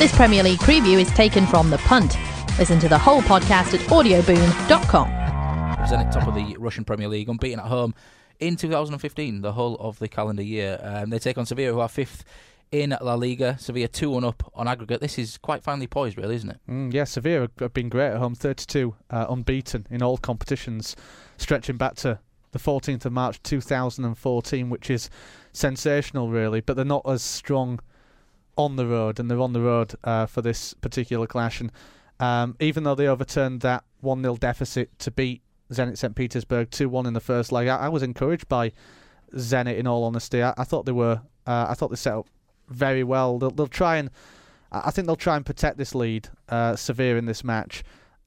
This Premier League preview is taken from The Punt. Listen to the whole podcast at audioboom.com. Zenit top of the Russian Premier League, unbeaten at home in 2015, the whole of the calendar year. They take on Sevilla, who are fifth in La Liga. Sevilla 2-1 up on aggregate. This is quite finely poised, really, isn't it? Yeah, Sevilla have been great at home, 32 unbeaten in all competitions, stretching back to the 14th of March 2014, which is sensational, really. But they're not as strong on the road, and they're on the road for this particular clash. And even though they overturned that 1-0 deficit to beat Zenit St. Petersburg 2-1 in the first leg, I was encouraged by Zenit, in all honesty. I thought they were. I thought they set up very well. They'll try and. I think they'll try and protect this lead, Sevilla, in this match,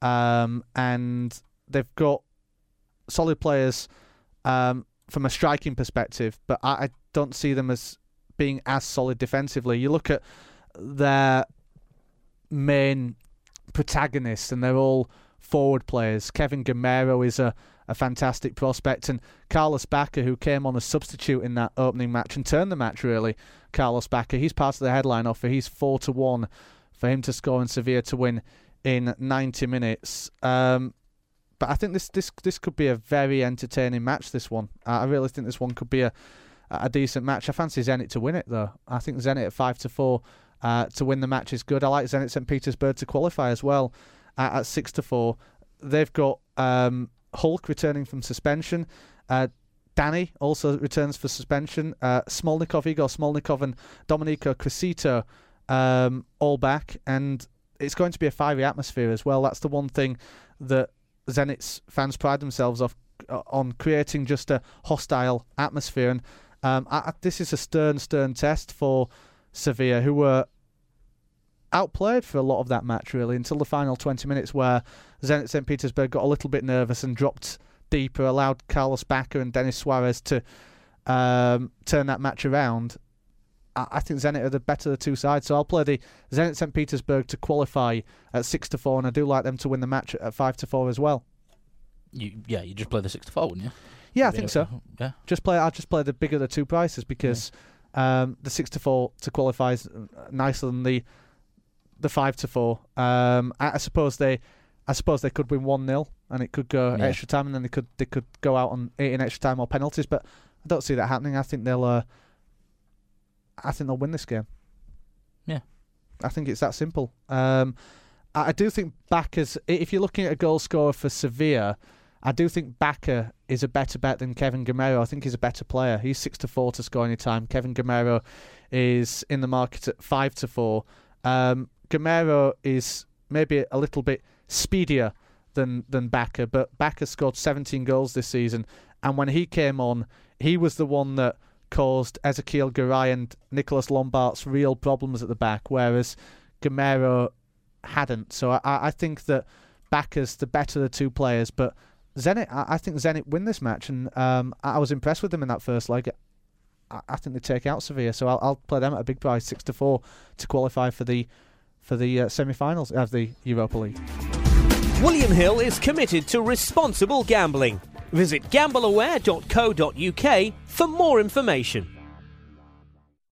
and they've got solid players from a striking perspective, but I don't see them as being as solid defensively. You look at their main protagonists, and they're all forward players. Kevin Gameiro is a fantastic prospect, and Carlos Bacca, who came on as substitute in that opening match and turned the match, really. Carlos Bacca, he's part of the headline offer. He's 4-1 for him to score and Sevilla to win in 90 minutes. But I think this could be a very entertaining match, this one. I really think this one could be a decent match. I fancy Zenit to win it, though. I think Zenit at 5-4 to win the match is good. I like Zenit St. Petersburg to qualify as well at 6-4. They've got Hulk returning from suspension. Danny also returns for suspension. Igor Smolnikov and Domenico Crescito all back. And it's going to be a fiery atmosphere as well. That's the one thing that Zenit's fans pride themselves on, creating just a hostile atmosphere. And this is a stern test for Sevilla, who were outplayed for a lot of that match, really, until the final 20 minutes, where Zenit St. Petersburg got a little bit nervous and dropped deeper, allowed Carlos Bacca and Denis Suarez to turn that match around. I think Zenit are the better of the two sides, so I'll play the Zenit St. Petersburg to qualify at 6-4, and I do like them to win the match at 5-4 as well. You just play the 6-4, wouldn't you? Yeah, I think so. Yeah, I'll just play the bigger of the two prices, because the 6-4 to qualify is nicer than the 5-4. I suppose they could win 1-0 and it could go extra time, and then they could go out on 8 in extra time or penalties. But I don't see that happening. I think they'll win this game. Yeah, I think it's that simple. I do think Bacca's. If you're looking at a goal scorer for Sevilla, I do think Bacca is a better bet than Kevin Gameiro. I think he's a better player. He's 6-4 to score any time. Kevin Gameiro is in the market at 5-4. Gameiro is maybe a little bit speedier than Bacca, but Bacca scored 17 goals this season, and when he came on, he was the one that caused Ezequiel Garay and Nicolas Lombart's real problems at the back, whereas Gameiro hadn't. So I think that Bacca's the better of the two players, but Zenit, I think Zenit win this match, and I was impressed with them in that first leg. I think they take out Sevilla, so I'll play them at a big price, 6-4, to qualify for the semi-finals of the Europa League. William Hill is committed to responsible gambling. Visit gambleaware.co.uk for more information.